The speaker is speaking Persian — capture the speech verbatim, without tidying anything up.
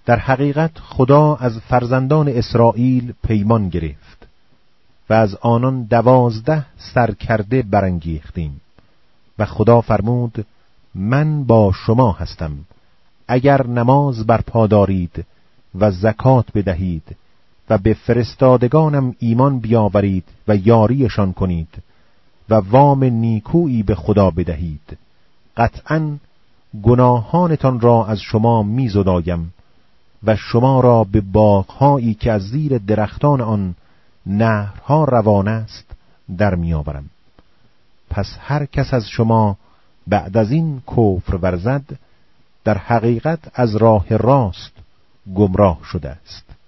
در حقیقت خدا از فرزندان اسرائیل پیمان گرفت و از آنان دوازده سرکرده برانگیختیم و خدا فرمود من با شما هستم، اگر نماز برپا دارید و زکات بدهید و به فرستادگانم ایمان بیاورید و یاریشان کنید و وام نیکویی به خدا بدهید، قطعاً گناهانتان را از شما می‌زدایم و شما را به باغ‌هایی که از زیر درختان آن نهرها روان است در می‌آورم. پس هر کس از شما بعد از این کفر ورزد، در حقیقت از راه راست گمراه شده است.